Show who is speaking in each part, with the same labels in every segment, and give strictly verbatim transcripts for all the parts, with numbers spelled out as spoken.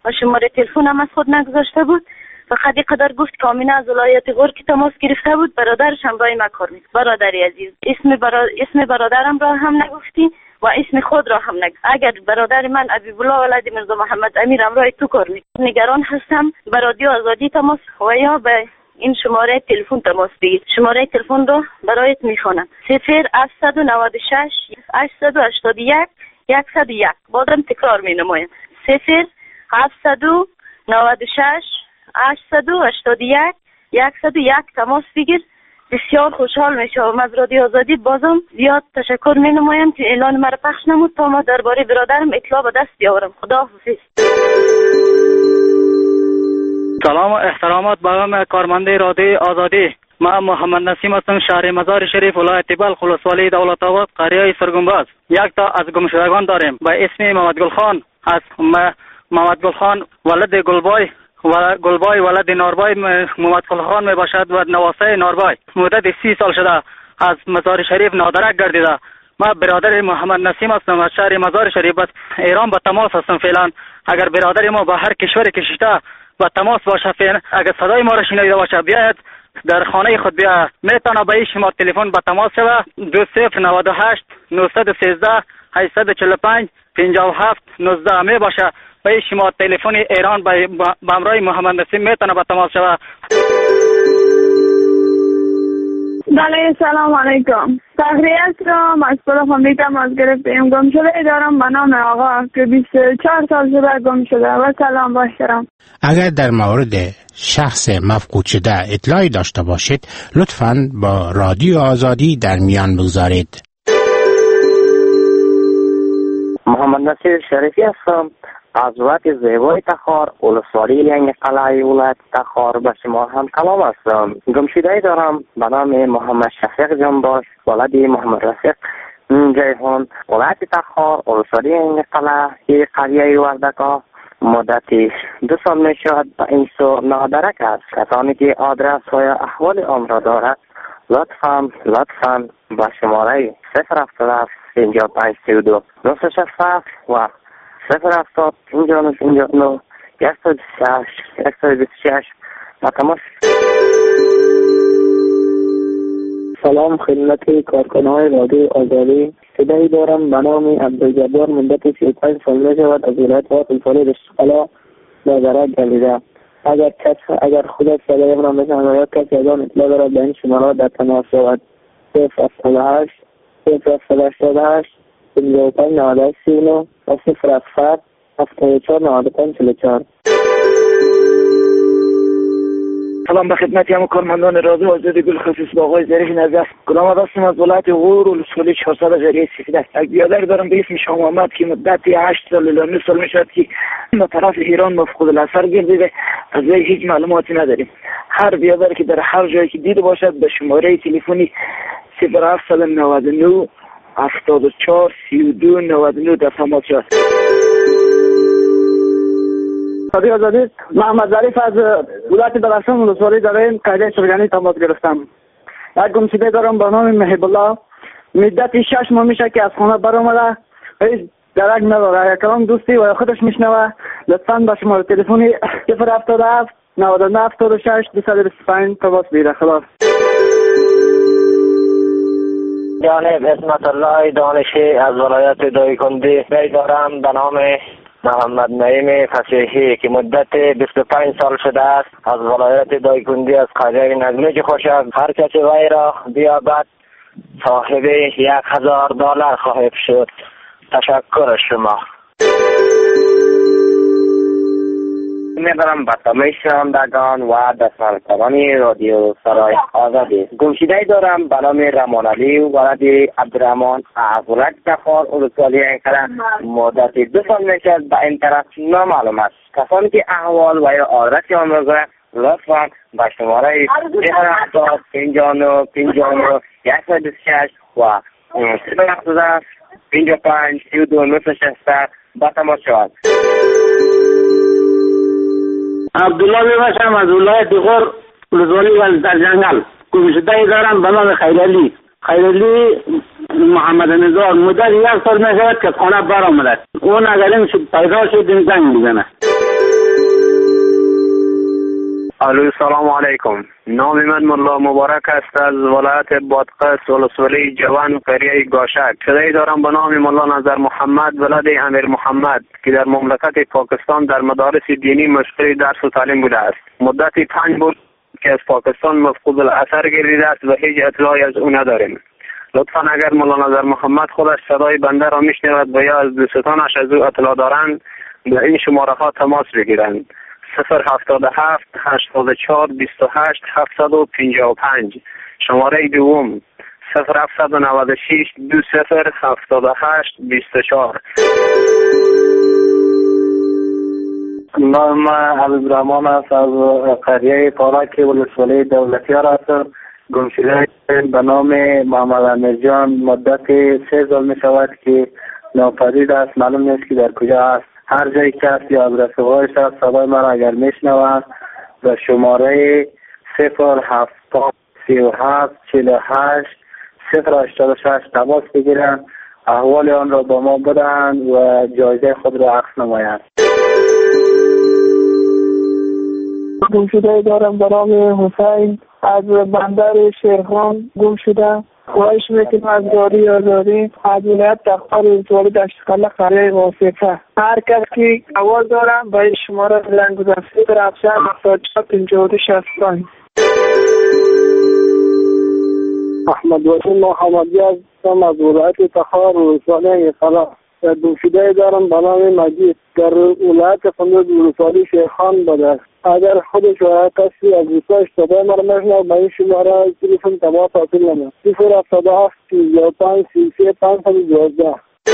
Speaker 1: و شماره تلفن هم از خود نگذاشته بود. فقط قدر گفت که آمینه از ولایت غور که تماس گرفته بود، برادرش هم برای ما کار میکنه. برادری عزیز، اسم برا... اسم برادرم را هم نگفتی و اسم خود را هم نگفت. اگر برادر من حبیب الله ولد مرزا محمد امیر همراه تو کار میکنه، نگران هستم به رادیو آزادی تماس و یا به این شماره تلفن تماس بگیر. شماره تلفن رو برایت میخوانم: صفر هفت نه شش هشت هشت یک صفر یک. بازم تکرار مینمایم: صفر هفت نه شش هشت هشت یک صفر یک. تماس بگیر. بسیار خوشحال میشم. از رادیو آزادی بازم زیاد تشکر مینمایم که اعلان مرا پخش نمود تا ما درباره برادرم اطلاع به دست بیاورم. خداحافظ.
Speaker 2: سلام و احترامات به کارمنده رادیو آزادی. من محمد نسیم هستم، شهر مزار شریف، ولایت بلخ، ولسوالی دولت آباد، قریه سرگنباز. یک تا از گمشدگان داریم به اسم محمد گلخان. از محمد گلخان ولد گلبای و گلبای ولد ناربای محمد گلخان می باشد و نواسه ناربای. مدت سی سال شده از مزار شریف نادرک گردیده. ما برادر محمد نسیم هستم از شهر مزار شریف، بس ایران به تماس هستم فعلا. اگر برادر ما به هر کشور کشیده با تماس باشه، فعلا اگر صدای ما را شنیده باشه بیاید در خانه خود بیا. میتونه به این شماره تلفن به تماس شود: دو صفر نه هشت نه یک سه هشت چهار پنج پنجاه و هفت نوزده. می باشه به این شماره تلفن ایران به همراه محمد نسیم میتونه به تماس شود.
Speaker 3: بله، سلام علیکم. تحریت را مسئول فامیلیتم از گرفتیم. گم شده دارم به نام آقا که بیست و چهار سال شده گم شده. و سلام با احترام.
Speaker 4: اگر در مورد شخص مفقود شده اطلاعی داشته باشید لطفاً با رادیو آزادی در میان بگذارید.
Speaker 5: محمد نصیر شریفی هستم از ولایت زیبای تخار، ولسوالی لنگ قلعه ولایت تخار. به شما هم کلام هستم. گمشده‌ای دارم به نام محمد شفیق جانباش ولد محمد رفیق جیهان، ولایت تخار، ولسوالی لنگ قلعه قریه وردکا. مدتی دو سال می شود به این سو نادرک است. کسانی که آدرس و احوال آن را دارد لطفاً لطفاً به شماره صفر هفتاد و هفت پنجاه و پنج سی و دو نه شصت هفت و صفر هفتاد پنجاه و نه پنجاه و نه صد و بیست و شش صد و بیست و شش با تماس.
Speaker 6: سلام خدمت کارکنان رادیو آزادی. صدایی دارم به نام عبدالجبار، مدت سی و پنج سال می شود از ولایت ولسوالی دشتقلا نادرک گردیده. اگر کس اگر خودت صدایم را میشنود یا کسی از آن اطلاع دارد به این شماره در تماس شود: صفر هفتاد و هشت صفر هشتاد و هشت پنجاه و پنج نود و هشت سی و نه و صفر هفت هفتاد و چهار نود و پنج چهل و چهار.
Speaker 7: سلام به خدمت همه کارمندان رادیو آزادی، گل خصوص با آقای ظریف نزد. گلام هستم از ولایت غور، ولسوالی چهارصد جریه سفید. یک بیادر دارم به اسم شاه محمد که مدت هشت سال الی نه سال میشد که به طرف ایران مفقود الاثر گردیده. از وی هیچ معلوماتی نداریم. هر بیادر که در هر جایی که دیده باشد به شماره تلفنی صفر هفت نود و نه هفتاد و چهار سی و دو نود و نه در تماس شد.
Speaker 6: رادیو آزادی، محمد ظریف از ولایت بدخشان، ولسوالی داریم قریه سرگانی تماس گرفتم. یک گمشده دارم به نام محب الله، مدت شش ماه میشه که از خانه برآمده، هیچ درک نداره. یک کلام دوستی و خودش میشنوه. لطفاً به شماره تلفنی صفر هفتاد و هفت نود و نه هفتاد و شش دویست و بیست و پنج تماس بگیره. خلاص.
Speaker 5: جانب اسمت الله دانشی از ولایت دایکنده دارم به نام محمد نعیم فصیحی که مدت بیست و پنج سال شده است از ولایت دایکنده از قریه نجمه خوشک. هر کسی وی را بیابد صاحب یک هزار دلار خواهد شد. تشکر از شما.
Speaker 8: می‌برم به تمام شنوندگان و دستمزدگان رادیو سرای آزادی. گمشده‌ای دارم به نام رمان علی ولد عبدالرحمن از ولایت تخار، ولسوالی انقره. مدت دو سال میشد به این طرف نامعلوم است. کسانی که احوال و یا آدرس آن را دارند لطفاً به شماره صفر هفتاد پنجاه و نه پنجاه و نه صد و بیست و شش و صفر هفتاد پنجاه و پنج سی و دو نه شصت با تماس شود.
Speaker 9: عبدالله میباشم از ولایت غور، ولسوالی در جنگل. گمشده‌ای دارم به نام خیرالی. خیرالی محمد نزار، مدت یک سال میشود که خانه برآمده. اون اگر این پیدا شد این زنگ میزنه.
Speaker 10: الو سلام علیکم. نام من ملا مبارک است از ولایت بادغیس ولسوالی جوان قریه گاشک. صدایی دارم به نام ملا نظر محمد ولد امیر محمد که در مملکت پاکستان در مدارس دینی مشغول درس و تعلیم بوده است. مدتی پنج بود که از پاکستان مفقود الاثر گردیده است و هیچ اطلاعی از او نداریم. لطفا اگر مولانا نظر محمد خودش صدای بنده را میشنود و یا از دوستانش از او اطلاع دارند به این شماره ها تماس بگیرند: صفر هفتاد و هفت هشتاد و چهار بیست و هشت هفتصد و پنجاه و پنج. شماره دوم صفر هفتصد و نود و شش دو صفر هفتاد و هشت بیست و چهار.
Speaker 6: نام حبیب رحمان است از قریه پاراک ولسوالی دولتیار است. گمشده به نام محمد امیر جان مدت سه سال می شود که ناپدید است. معلوم نیست که در کجا است. هر جایی که است یا از رفقایش است صدای مرا اگر میشنوند و شماره صفر هفتاد سی و هفت چهل و هشت صفر هشتاد و شش تماس بگیرند، احوال آن را با ما بدهند و جایزه خود را عکس نمایند.
Speaker 3: گمشده دارم به نام حسین از بندر شیرخان گم شده. خواهش میکنم از رادیو آزادی از ولایت تخار ولسوالی دشتقله قریه واسطه هر کس که آواز دارم به شماره بلند گذاشته صفر هفتصد هفتاد و چهار پنجاه و دو شصت و پنج.
Speaker 6: احمد وسیم محمدی هستم از ولایت تخار ولسوالی قلا. دوشیده دارم به نام مجید در ولایت قندوز ولسوالی شیخان بوده. اگر خودش و کسی از دوستاش صدای مرا میشنوه به این شماره تلفن تماس حاصل نمید: صفر هفتاد و هفت پنجاه و پنج سی و سه پانصد و دوازده.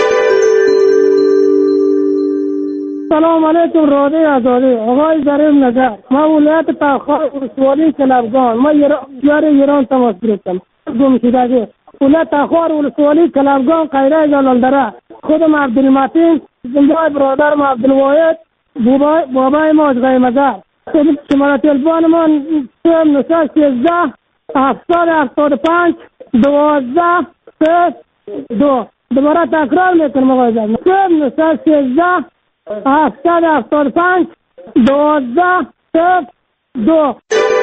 Speaker 11: سلام علیکم رادیو آزادی. آقای ظریف نظر، ما ولایت تخار ولسوالی کلابگان، ما یار ایران تماس گرفتم. گمشدگی ولایت تخار ولسوالی کلابگان قریه جلالدره. خودم عبدالمتین، زنده برادرم عبدالواحد، بابای ما از غیمزار. شماره تلفن من صفر نه سیزده هفتاد هفتاد و پنج دوازده سه دو. دوباره تکرار میکنم آقای جان: صفر نه سیزده هفتاد هفتاد و پنج دوازده سه دو.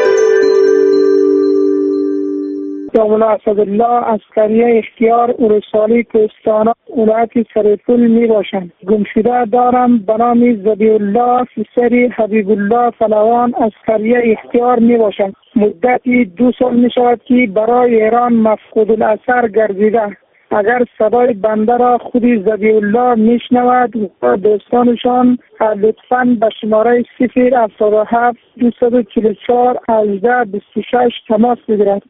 Speaker 3: مولا اسدالله از قریه اختیار ولسوالی کوهستان ولایت سرپل می باشند. گمشده دارم به نام ذبیح الله پسر حبیب الله فلوان از قریه اختیار می باشند. مدتی دو سال می شود که برای ایران مفقود الاثر گردیده. اگر صدای بنده را خودی ذبیح الله می شنود و دوستانشان لطفاً به شماره صفر هفتاد و هفت دویست و چهل و چهار هجده بیست و شش تماس بگیرد.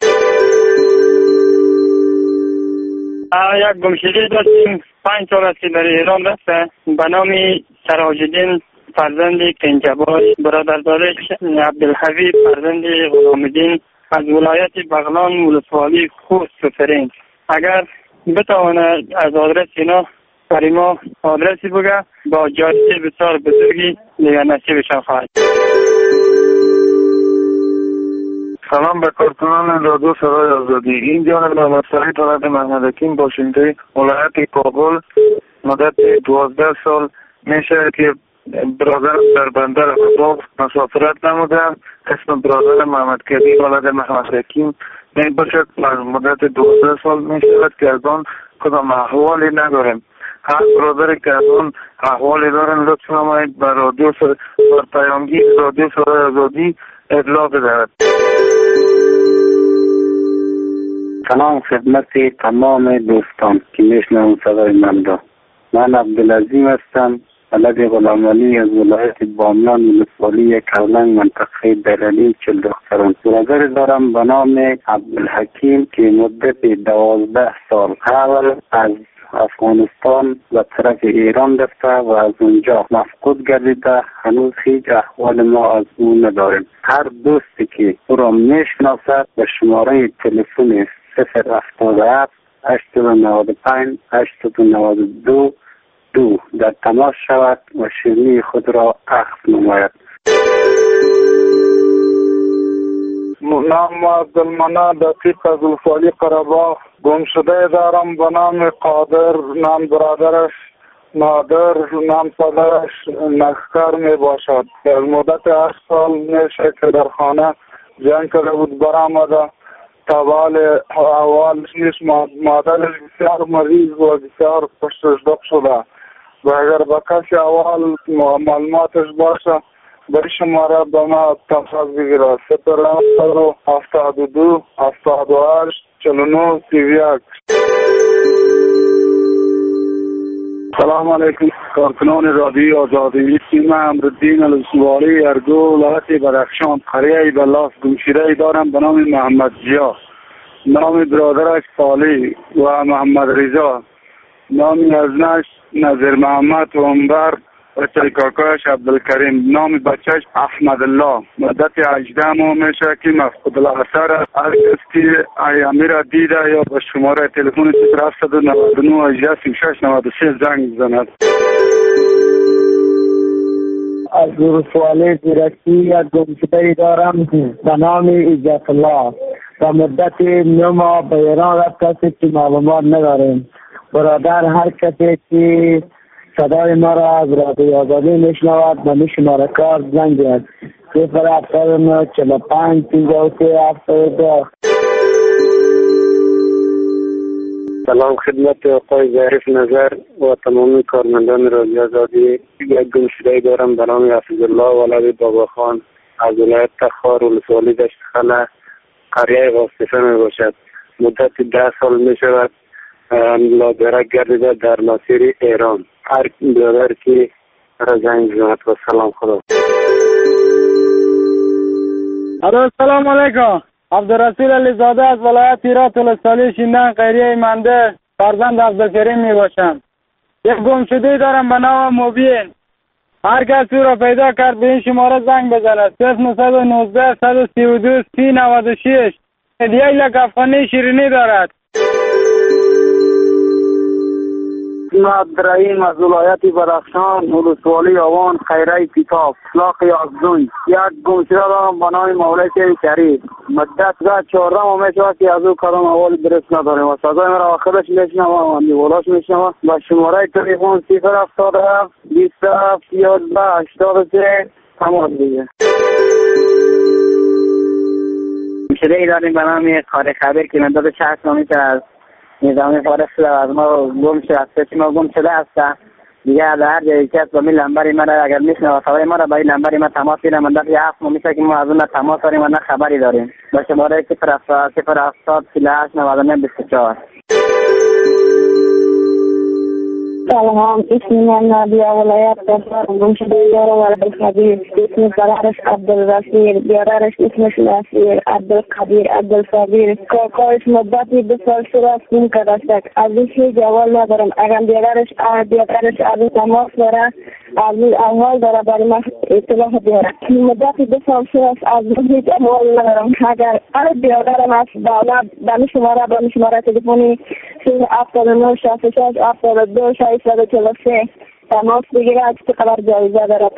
Speaker 2: یک گمشده داشتیم پنج سال است که در ایران رفته به نام سراج‌الدین فرزند کنجبار، برادرزادش عبدالحبیب فرزند غلام‌الدین از ولایت بغلان ولسوالی خوست سفرین. اگر بتواند از آدرس اینا برای ما آدرسی بگه با جایزه بسیار بزرگی دیگر نصیبشان خواهد.
Speaker 12: سلام به کارکنان رادیو صدای آزادی. این جان محمد فرید ولد محمد حکیم باشنده ولایت کابل. مدت دوازده سال میشه که برادر در بندر عباس مسافرت نمودم. اسم برادر محمد کبیر ولد محمد حکیم می باشد. مدت دوازده سال می شود که از آن کدام احوالی نداریم. هر برادری که از آن احوالی دارن لطف نمایید بر رادیو بر پیامگیر رادیو صدای آزادی اطلاع بدهد.
Speaker 6: سلام خدمت تمام دوستان که میشنوند صدای من را. من عبدالعظیم هستم، ولد غلامعلی از ولایت بامیان ولسوالی کولنگ منطقه درالی چل دختران. برادر دارم به نام عبدالحکیم که مدت دوازده سال قبل از افغانستان و طرف ایران رفته و از اونجا مفقود گردیده. هنوز هیچ احوال ما از اون نداریم. هر دوستی که او را میشناسد به شماره تلفن صفر هفتاد و هفت هشتصد و نود و پنج هشتصد و نود و دو دو در تماس شود و شیرینی خود را عکس نماید.
Speaker 12: نام عبدالمنان دقیق از ولسوالی قره‌باغ. گمشده دارم به نام قادر، نام برادرش نادر نام پدرش نخکر می باشد. در مدت هشت سال میشه که در خانه جنگ کرده بود برآمده. تبال اولش نیست، مادرش بسیار مریض و بسیار پشتش دق شده و اگر با کسی اول معلوماتش باشه بری شماره به ما تماس بگیره. صفر هفتاد و دو هفتاد و هشت چهل و نه سی و یک. سلام علیکم کارکنان رادیوی آزادی. اسم امرالدین الاسواری ارگو ولایت بدخشان قریه بلاس گمشده دارم به نام محمد جیا. نام برادرش صالح و محمد رضا. نام ازنش نظر محمد و عمر و چایکاکایش عبدالکریم. نام بچهش احمد الله. مدت هجده ماه میشه که مفقود الاثر. هر کس که ایامی را دیده یا به شماره تلفن صفر هفت نه نه هجده سی و شش نود و سه زنگ بزند.
Speaker 6: از ولسوالی زیرکی یک گمشده دارم به نام عزت الله. و مدت نه ماه به ایران رفته که معلومات نداریم. برادر هر کسی که صدای ما را از رادیوی آزادی میشنود به می شماره کار زنگ زند. صفر هفتاد و نه چهل و پنج پنجاه و سه هفتاد و دو.
Speaker 13: سلام خدمت آقای ظریف نظر و تمامی کارمندان رادیوی آزادی. یک گمشده دارم به نام حفیظ الله ولد بابا خان از ولایت تخار ولسوالی دشت خله قریه غاصفه می باشد. مدت ده سال می شود لادرک گردیده در مسیر ایران. هر برادر که را زنگ بزند و سلام خدا.
Speaker 14: السلام علیکم. عبدالرسول علیزاده از ولایت هرات ولسوالی شیندن قریه منده فرزند عبدالکریم می باشم. یک گمشده دارم به نام مبین. هر کسی را پیدا کرد به این شماره زنگ بزند. صفر نهصد و نوزده صد و سی و دو سی نود و شش. یک لک افغانی شیرینی دارد.
Speaker 15: عبدالرحیم از ولایت بدخشان ولسوالی آوان خیره کتاب اطلاق یازدون. یک گمشده دارم به نام مولای شریف. مدت ده چهارده ماه میشود که از او کدام احوال درست نداریم و صدای مرا آخرش میشنوم و نیولاش میشنوم. با شماره تلفن صفر هفتاد و هفت بیست و هفت یازده هشتاد و سه تماس بگیرید.
Speaker 16: گمشده ای داریم به نام کار خبر که مدت شصت ماه میشه از نظامی فارغ شده از ما گم شده است. که ما گم شده است دیگه از هر جایی که از با می لنبری ما را اگر میشنه و صدای ما را با این لنبری ما تماس بگیرم. من دفعه هفت ماه میشه که ما از اون تماس داریم و نه خبری داریم. با شماره صفر هفتاد صفر هفتاد چهل و هشت نود و نه بیست و چهار.
Speaker 17: سلام، اسم من نادیا ولایت تخار گمشده دارم ولد خبیر. اسم برادرش عبدالرسول، برادرش اسمش نصیر، عبدالقدیر، عبدالصبیر. کاکایش مدتی دو سال شده است گم کرده است. از این هیچ جواب ندارم. اگر برادرش برادرش از این تماس داره از این احوال داره برای من اطلاع بیاره. مدتی دو سال شده است از این هیچ احوال ندارم. اگر هر برادرم است به من شماره به من شماره تلفنی صفر هفتاد و نه شصت و شش هفتاد و دو ششصد و چهل و سه تماس بگیرد که قدر جایزه دارد.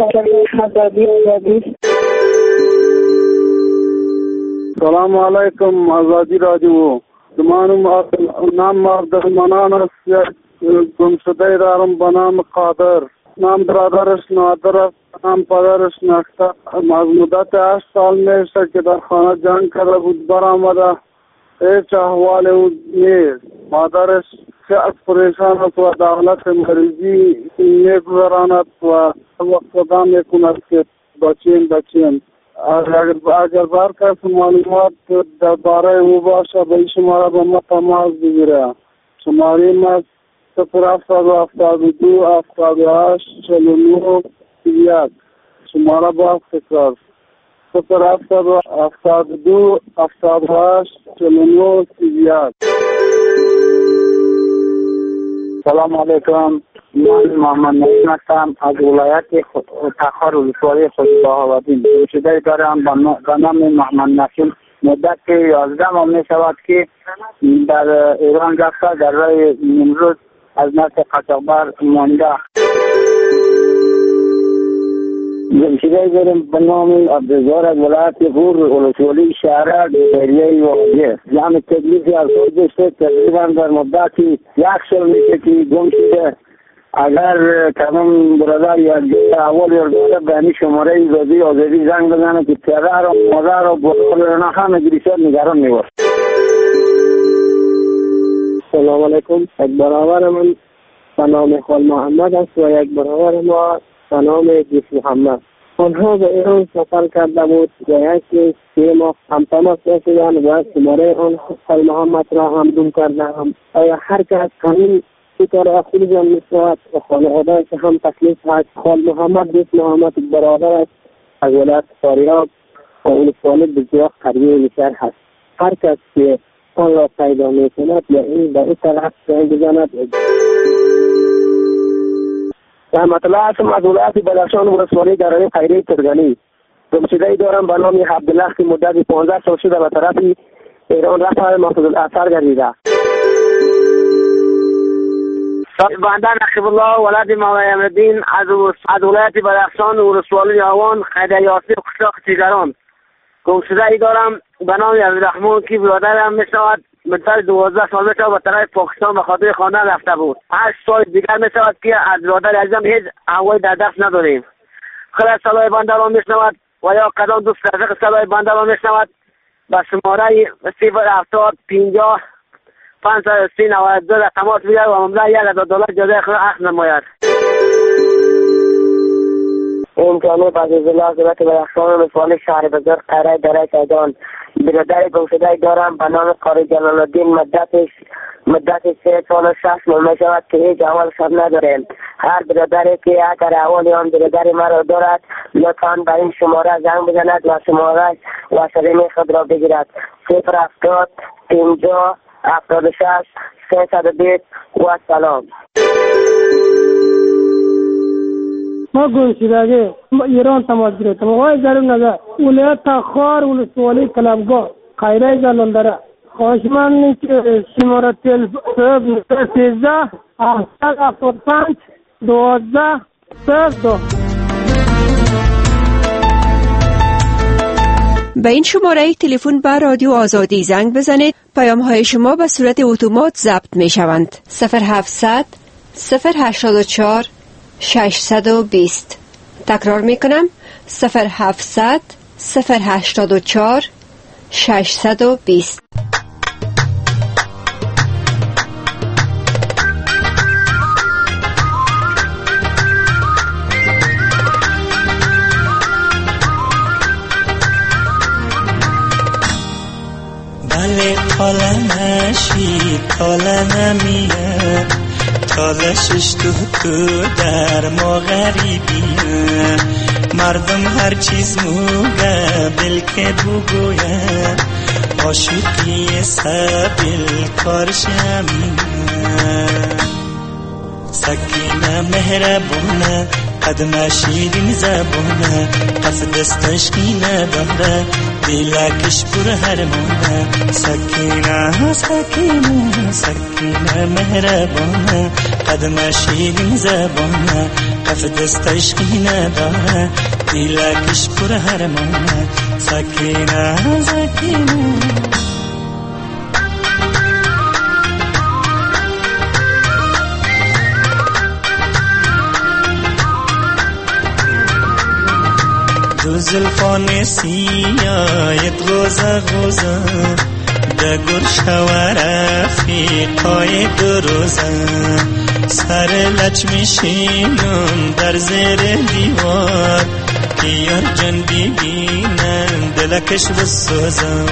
Speaker 12: سلام علیکم آزادی رادیو. زمانم نام عبدالمنان است. یک گمشده دارم به نام قادر. نام برادرش نادر است. نام پدرش نخته. از مدت هشت سال میشه که در خانه جنگ کرده بود برآمده. هیچ احوال او نیست. مادرش از پریشان است و دولت مریضی میگذراند و وقت خدا میکند که بچین بچین. اگر اگر بر کس معلومات درباره او باشه به این شماره به ما تماس بگیره. شماره ما صفر هفتاد و هفتاد و دو هفتاد و هشت چهل و نه سی و یک. شماره با تکرار صفر هفتاد و هفتاد و دو هفتاد و هشت چهل و نه سی و یک.
Speaker 6: سلام علیکم. من محمد نسیم هستم از ولایت تخار ولسوالی خودباهاوردین. گمشده دارم به نام محمد نسیم. مدت یازده ماه می شود که در ایران رفته در راه نمروز از نسل قاچاقبر مانده. گمشده دارم به نام عبدالزار از ولایت غور ولسوالی شهر دریای واجه. جمع تکلیفی از خود داشته تقریبا در مدتی یک سال میشه که گم شده
Speaker 15: اگر کدام برادر یا اول یا به همین شماره رادیو آزادی زنگ بزنه که پدر و مادر و برادر همه گریسات نگران میباشد.
Speaker 6: سلام علیکم. یک برادر من به نام خال محمد است و یک برادر ما به نام جیف محمد. آنها به ایران سفر کرده بود و یک سه ماه هم تماس رسیدند و شماره آن خال محمد را هم گم کردند. آیا هر کس همین کار اخیر جان میشود و خانواده‌اش هم تکلیف هست. خال محمد جیف محمد برادر است از ولایت فاریاب و ولسوالی بزرگ قریه نشر هست. هر کس که آن را پیدا میکند یا این به این طرف زنگ بزند. رحمت الله هستم از ولایت بدخشان ولسوالی درای خیریه ترگانی. گمشده‌ای دارم به نام عبدالله که مدت پانزده سال شده به طرف ایران رفت محفوظ الاثر گردیده.
Speaker 9: بنده نقیب الله ولد مولای امرالدین از از ولایت بدخشان ولسوالی آوان خیریه یاسی قشلاق تیگران. گمشده‌ای دارم به نام عبدالرحمن که برادرم میشود مدت دوازده سال میشود به طرف پاکستان به خاطر خانه رفته بود. هشت سال دیگر میشود که از برادر عزیزم هیچ هوای در دست نداریم. خیلی صدای بنده را میشنود و یا کدام دوست رفیق صدای بنده را میشنود به شماره صفر هفتاد پنجاه پانصد سی نود و دو تماس بگیرد و مبلغ یک هزار دلار جزای خود اخذ نماید.
Speaker 6: امکانات عزیز الله ولایت بدخشان ولسوالی شهر بزرگ قریه درای سیدان. برادر گمشده‌ای دارم به نام قاری جلال الدین مدتش مدت سه سال و شش ماه می شود که هیچ احوال شب نداریم. هر برادری که اگر احوالی آن برادر مرا دارد لطفا به این شماره زنگ بزند و شماره و سلیم خود را بگیرد. صفر هفتاد پنجاه هفتاد و شش سیصد و بیست و سلام.
Speaker 11: ما گمشدگی ایران تماس گرفتم. آقای ضرور نظر ولایت تخار ولسوالی کلابگاه خیریه جلالدره. خواهشمند که شماره تلفن سیزده هفتاد هفتاد و پنج دوازده صفر دو.
Speaker 18: به این شماره تلفن به رادیو آزادی زنگ بزنید. پیام های شما به صورت اتومات ضبط می شوند. صفر هفتصد صفر هشتاد و چهار ششصد و بیست. تکرار می کنم صفر هفتصد صفر هشتاد و چهار ششصد و بیست.
Speaker 19: بله تاله نشید تاله نمیه تالشش تو تو در ما غریبیه مردم هر چیز موگه بلکه بگویه عاشقی سبیل کارش همینه سکینه مهربونه قدم شیرین زبونه پس دستش کینه داره دیلکش پر هرمونه سکینه سکینه سکینه مهربونه قدم شیرین زبونه پس دستش کینه داره دیلکش پر هرمونه سکینه سکینه دو زلفان سیایت غوزه غوزه دگر شوار افریقای دو روزه سر لچ میشینم در زیر دیوار که یار جن ببینن دلکش بسوزه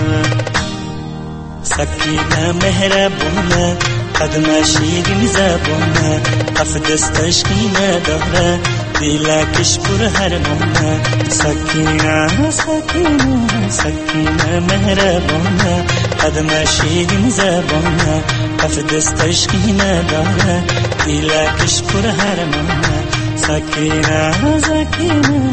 Speaker 19: سکینه مهربونه قدم شیرین زبونه کف دستش کینه داره دیلکش پر هرمونه سکینه سکینه سکینه مهربونه قدم شیرین زبونه کف دستش کینه داره دیلکش پر هرمونه سکینه سکینه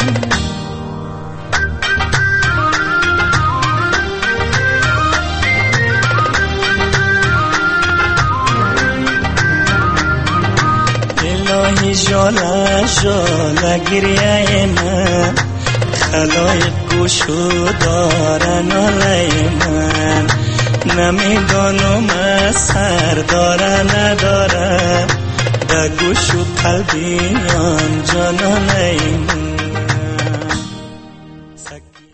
Speaker 19: جاله جاله گریه من خلایق گوشو دارن آله من نمیدانم سر داره نداره خدا گوشو قلبی آن جانانه من